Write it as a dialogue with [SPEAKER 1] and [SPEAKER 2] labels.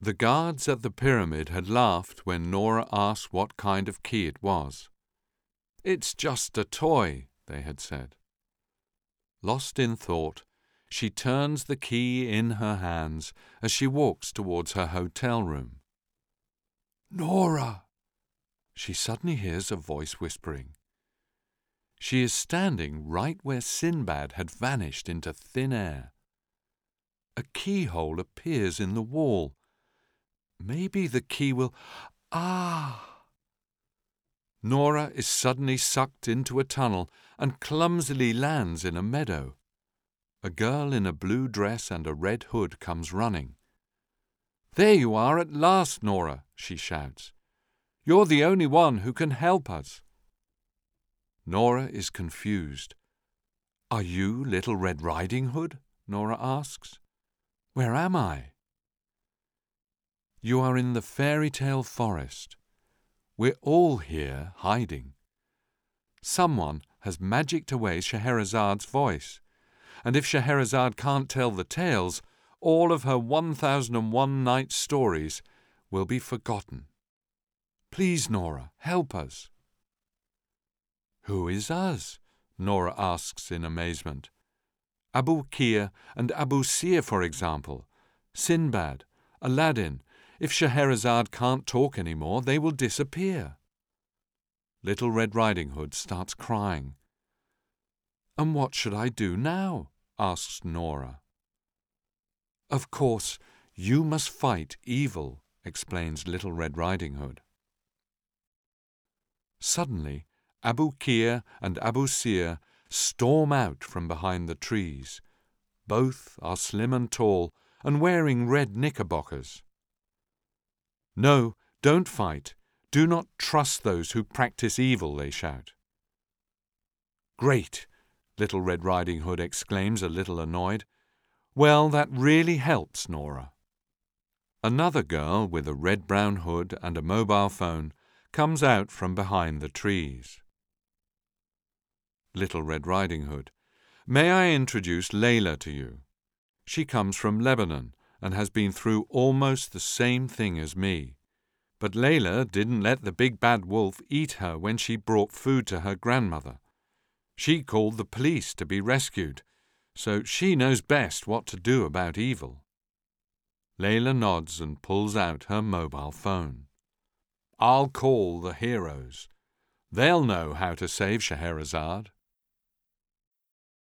[SPEAKER 1] The guards at the pyramid had laughed when Nora asked what kind of key it was. "It's just a toy," they had said. Lost in thought, she turns the key in her hands as she walks towards her hotel room. "Nora!" She suddenly hears a voice whispering. She is standing right where Sinbad had vanished into thin air. A keyhole appears in the wall. Maybe the key will... Ah! Nora is suddenly sucked into a tunnel and clumsily lands in a meadow. A girl in a blue dress and a red hood comes running. "There you are at last, Nora," she shouts. "You're the only one who can help us." Nora is confused. "Are you Little Red Riding Hood?" Nora asks. "Where am I?" "You are in the fairy tale forest. We're all here hiding. Someone has magicked away Scheherazad's voice, and if Scheherazade can't tell the tales, all of her 1001 Night stories will be forgotten. Please, Nora, help us." "Who is us?" Nora asks in amazement. "Abukir and Abusir, for example. Sinbad, Aladdin. If Scheherazade can't talk any more, they will disappear." Little Red Riding Hood starts crying. "And what should I do now?" asks Nora. "Of course, you must fight evil," explains Little Red Riding Hood. Suddenly, Abukir and Abusir storm out from behind the trees. Both are slim and tall and wearing red knickerbockers. "No, don't fight. Do not trust those who practice evil," they shout. "Great!" Little Red Riding Hood exclaims, a little annoyed. "Well, that really helps, Nora." Another girl with a red-brown hood and a mobile phone comes out from behind the trees. Little Red Riding Hood: "May I introduce Layla to you? She comes from Lebanon and has been through almost the same thing as me. But Layla didn't let the big bad wolf eat her when she brought food to her grandmother. She called the police to be rescued, so she knows best what to do about evil." Layla nods and pulls out her mobile phone. "I'll call the heroes. They'll know how to save Scheherazade."